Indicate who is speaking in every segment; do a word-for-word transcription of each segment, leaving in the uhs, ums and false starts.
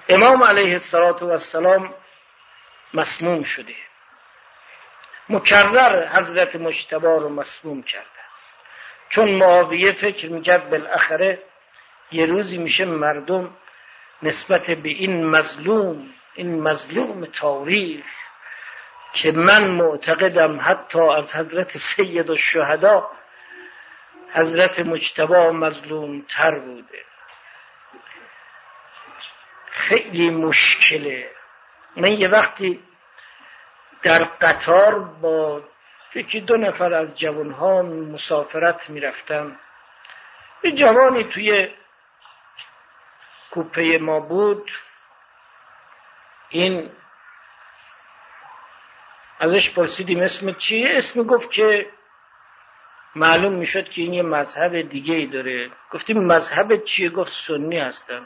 Speaker 1: امام علیه السلام مسموم شده، مکرر حضرت مجتبی رو مسموم کرده، چون معاویه فکر میکرد بالاخره یه روزی میشه مردم نسبت به این مظلوم، این مظلوم تاریخ که من معتقدم حتی از حضرت سید الشهدا حضرت مجتبی مظلوم تر بوده، خیلی مشکله. من یه وقتی در قطار با یکی دو نفر از جوانها مسافرت میرفتم، یه جوانی توی کوپه ما بود، این ازش پرسیدیم اسم چیه؟ اسم گفت که معلوم میشد که این یه مذهب دیگه ای داره. گفتیم مذهب چیه؟ گفت سنی هستم.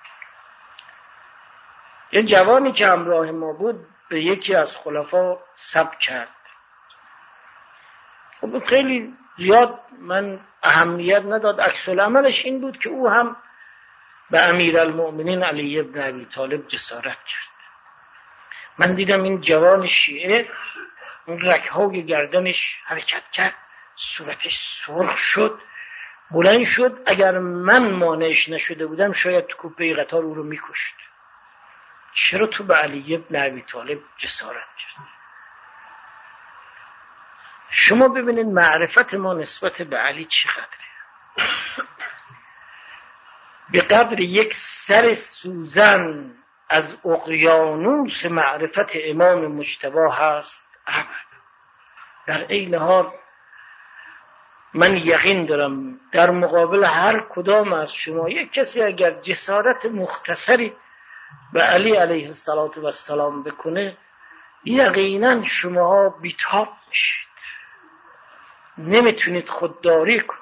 Speaker 1: یه جوانی که همراه ما بود به یکی از خلفا سب کرد. خب خیلی زیاد من اهمیت نداد، عکس العملش این بود که او هم به امیرالمؤمنین علی ابن ابی طالب جسارت کرد. من دیدم این جوان شیعه اون رگ‌های گردنش حرکت کرد، صورتش سرخ شد، بلند شد. اگر من مانعش نشده بودم شاید تو کوپه قطار او رو میکشت. چرا تو به علی ابن ابی طالب جسارت کرد؟ شما ببینید معرفت ما نسبت به علی چقدره. به قدر یک سر سوزن از اقیانوس معرفت امام مجتبی هست. ابد. در این حال من یقین دارم در مقابل هر کدام از شما یک کسی اگر جسارت مختصری به علی علیه السلام بکنه، یقینا شما بیتاب میشید، نمیتونید خودداری کنید،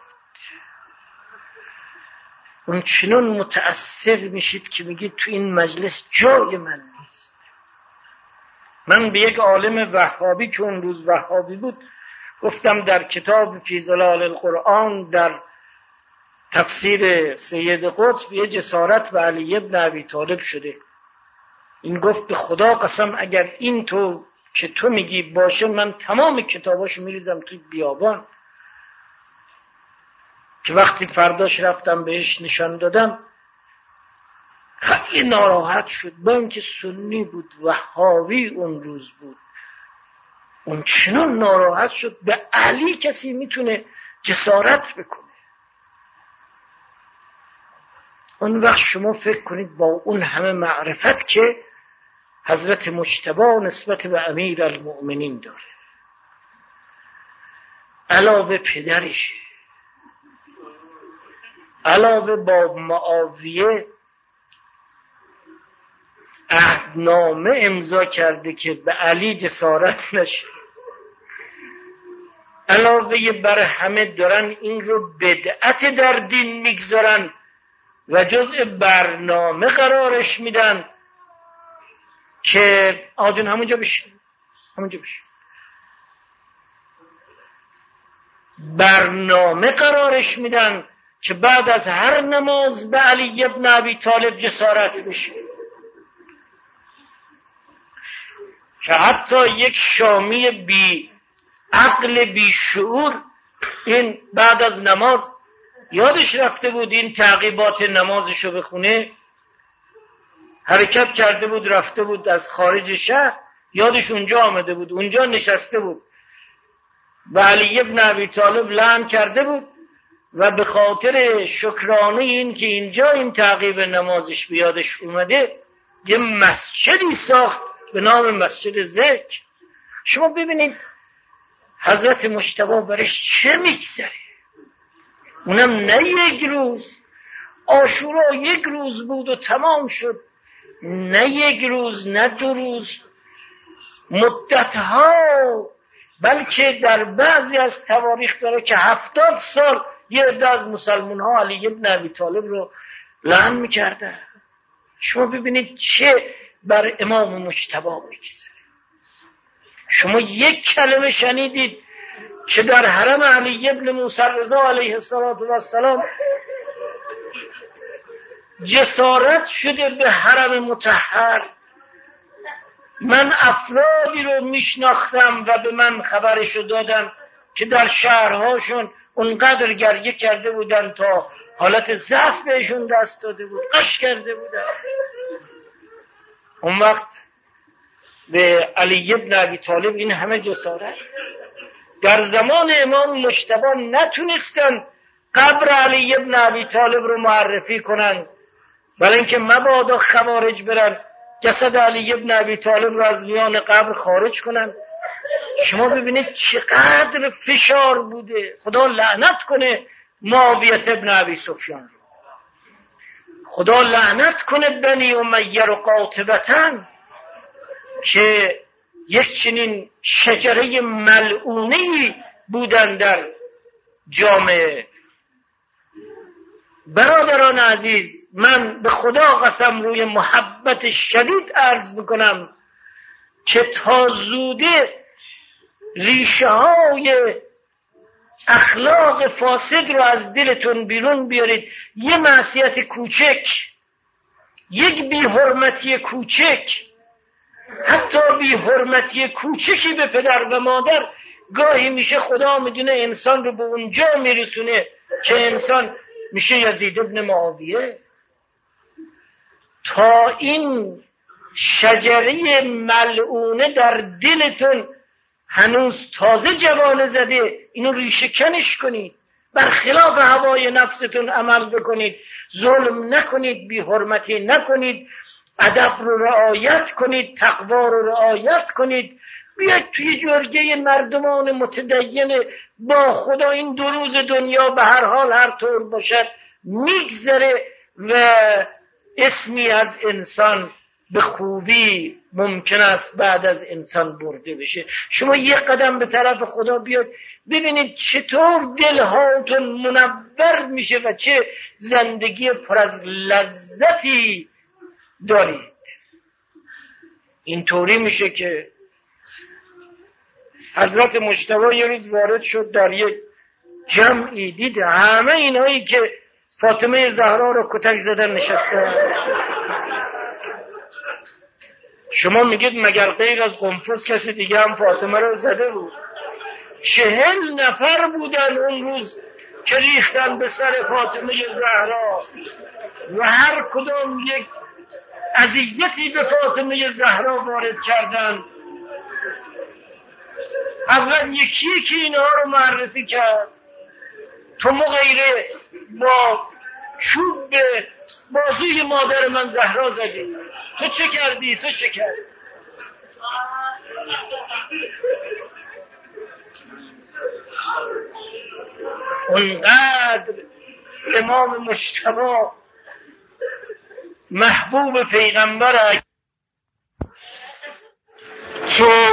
Speaker 1: اون چنون متأثر میشید که میگید تو این مجلس جای من نیست. من به یک عالم وهابی که اون روز وهابی بود گفتم در کتاب فی ظلال القرآن در تفسیر سید قطب یه جسارت به علی ابن ابی طالب شده. این گفت به خدا قسم اگر این تو که تو میگی باشه من تمام کتاباشو میریزم توی بیابان. که وقتی فرداش رفتم بهش نشان دادم خیلی ناراحت شد، با اینکه سنی بود وهابی اون روز بود، اون چنان ناراحت شد به علی کسی میتونه جسارت بکنه. اون وقت شما فکر کنید با اون همه معرفت که حضرت مجتبی نسبت به امیر المؤمنین داره، علاوه پدرشه، علاوه با معاویه عهدنامه امضا کرده که به علی جسارت نشه، علاوه بر همه دارن این رو بدعت در دین میگذارن و جزء برنامه قرارش میدن که آجون همونجا بشین همونجا بشین برنامه قرارش میدن که بعد از هر نماز به علی ابن ابی طالب جسارت بشه، که حتی یک شامی بی عقل بی شعور این بعد از نماز یادش رفته بود این تعقیبات نمازشو بخونه، حرکت کرده بود رفته بود از خارج شهر، یادش اونجا آمده بود، اونجا نشسته بود و علی ابن ابی طالب لعن کرده بود و به خاطر شکرانه این که اینجا این تعقیب نمازش بیادش اومده یه مسجدی ساخت به نام مسجد ذکر. شما ببینید حضرت مجتبی برش چه میگذره، اونم نه یک روز، عاشورا یک روز بود و تمام شد، نه یک روز نه دو روز، مدتها، بلکه در بعضی از تواریخ داره که هفتاد سال یه عده از مسلمان ها علی ابن ابی طالب رو لعن میکردن. شما ببینید چه بر امام مجتبی میگذره. شما یک کلمه شنیدید که در حرم علی ابن موسی رضا علیه السلام جسارت شده به حرم مطهر. من افرادی رو میشناختم و به من خبرشو دادن که در شهرهاشون اونقدر گریه کرده بودن تا حالت ضعف بهشون دست داده بود، قش کرده بودن. اون وقت به علی ابن ابی طالب این همه جسارت. در زمان امام مجتبی نتونستن قبر علی ابن ابی طالب رو معرفی کنن، برای اینکه مبادا خوارج برن جسد علی ابن ابی طالب رو از میان قبر خارج کنن. شما ببینید چقدر فشار بوده. خدا لعنت کنه معاویه ابن ابی سفیان رو، خدا لعنت کنه بنی امیه رو قاطبتاً که یک چنین شجره ملعونه‌ای بودن در جامعه. برادران عزیز، من به خدا قسم روی محبت شدید عرض میکنم که تا زوده ریشه های اخلاق فاسد رو از دلتون بیرون بیارید. یه معصیت کوچک، یک بی حرمتی کوچک، حتی بی حرمتی کوچکی به پدر و مادر، گاهی میشه خدا میدونه انسان رو به اونجا میرسونه که انسان میشه یزید ابن معاویه. تا این شجره ملعونه در دلتون هنوز تازه جوانه زده، اینو ریشه کنش کنید، برخلاف هوای نفستون عمل بکنید، ظلم نکنید، بی حرمتی نکنید، ادب رو رعایت کنید، تقوا رو رعایت کنید. بیاید توی جرگه مردمان متدین با خدا. این دو روز دنیا به هر حال هر طور باشد میگذره و اسمی از انسان به خوبی ممکن است بعد از انسان برده بشه. شما یک قدم به طرف خدا بیاید، ببینید چطور دلهاتون منور میشه و چه زندگی پر از لذتی دارید. اینطوری میشه که حضرت مجتبی یه روز وارد شد در یک جمعی، دید همه اینایی که فاطمه زهرا رو کتک زدن نشسته. شما میگید مگر غیر از قنفذ کسی دیگه هم فاطمه رو زده بود؟ چهل نفر بودن اون روز که ریختن به سر فاطمه زهرا و هر کدام یک اذیتی به فاطمه زهرا وارد کردن. اول یکی یکی اینها رو معرفی کرد. تو مغیره با چوب به بازوی مادر من زهرا زدی، تو چه کردی؟ تو چه کردی؟ اونقدر امام مجتبی محبوب پیغمبر که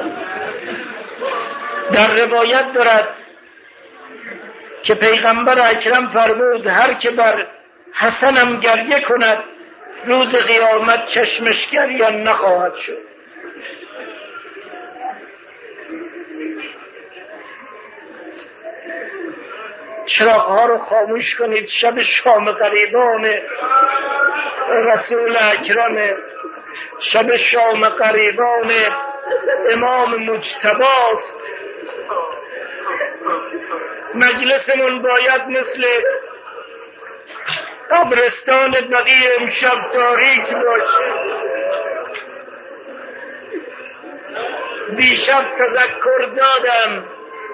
Speaker 1: در روایت دارد که پیغمبر اکرم فرمود هر که بر حسنم گریه کند روز قیامت چشمش گریان نخواهد شد. چراغ‌ها رو خاموش کنید، شب شام غریبان رسول اکرم، شب شام غریبان امام مجتبی است. مجلسمون باید مثل قبرستان بقیع امشب تاریک باشه. دیشب تذکر دادم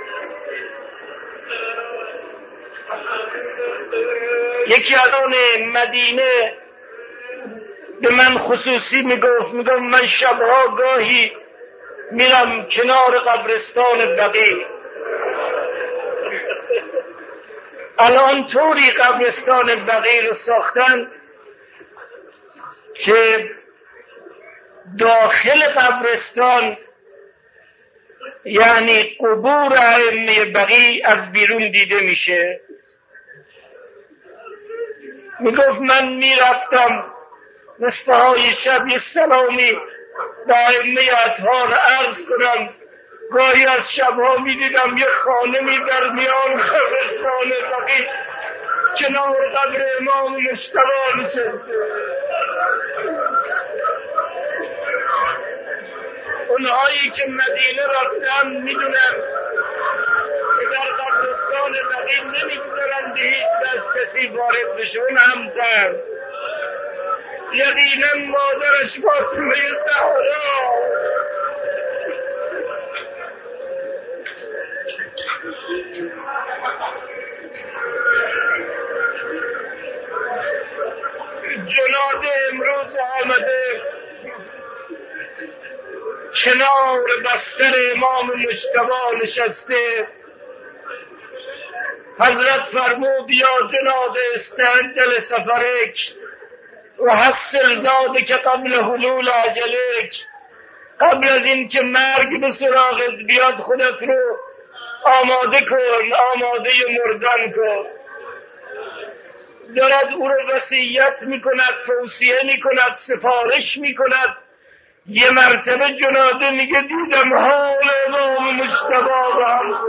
Speaker 1: یکی از آن مدینه به من خصوصی میگفت میگفت من شبها گاهی میرم کنار قبرستان بقیع. الان طوری قبرستان بقیع رو ساختن که داخل قبرستان یعنی قبور ائمه بقیع از بیرون دیده میشه. میگفت من میرفتم نصفه های شب یه سلامی به ائمه اطهار عرض کنم. گاهی از شبها میدیدم یه خانمی در میان قبرستان بقیع کنار قبر امام مجتبی نشسته. اونهایی که مدینه رفتن میدونن که در قبرستان بقیع نمیگذارن به هیچ وجه کسی وارد بشه، اون هم زن. یقینا مادرش فاطمه زهرا جنازه امروز آمده کنار بستر امام مجتبی نشسته. حضرت فرمود یا جنازه استعد لسفرک و حصل زادک قبل حلول اجلک، قبل از این که مرگ به سراغت بیاد خودت رو آماده کن، آماده مردن کن. دارد او رو وصیت میکند، توصیه میکند، سفارش میکند. یه مرتبه جنازه میگه دیدم حال امام مجتبی رو هم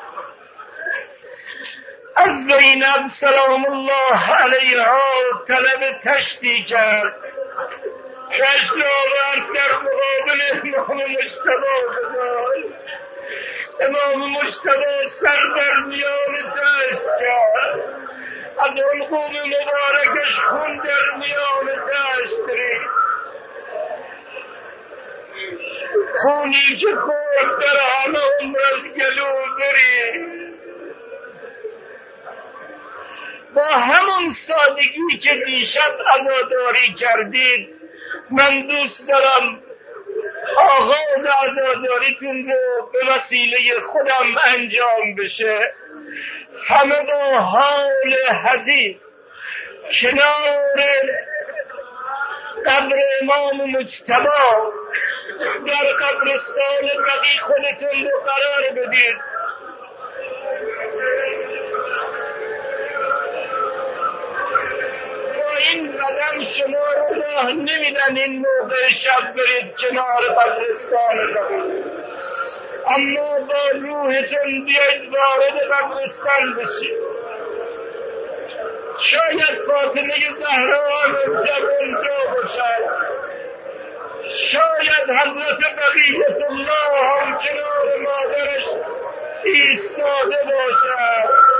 Speaker 1: از زینب سلام الله علیها طلب تشتی کرد. کشت آورد در مقابل امام مجتبی بذار. امام مجتبی سر در میان دشت کرد، از حلقوم مبارکش خون در میان دشت ریخت. خونی که خورد در همه عمر از گلو برید. با همون سادگی که دیشب عزاداری کردید، من دوست دارم آغاز عزاداریتون رو به وسیله خودم انجام بشه. همه با حال حزین کنار قبر امام مجتبی در قبرستان بقیع خودتون رو قرار بدید. با این قدم شما رو راه نمیدن این موقع شب برید کنار قبرستان بقیع، اما با روحتون بیاید وارد قبرستان بشید. شاید فاطمه زهرا امشب اونجا باشد، شاید حضرت بقیت الله هم کنار مادرش ایستاده باشد.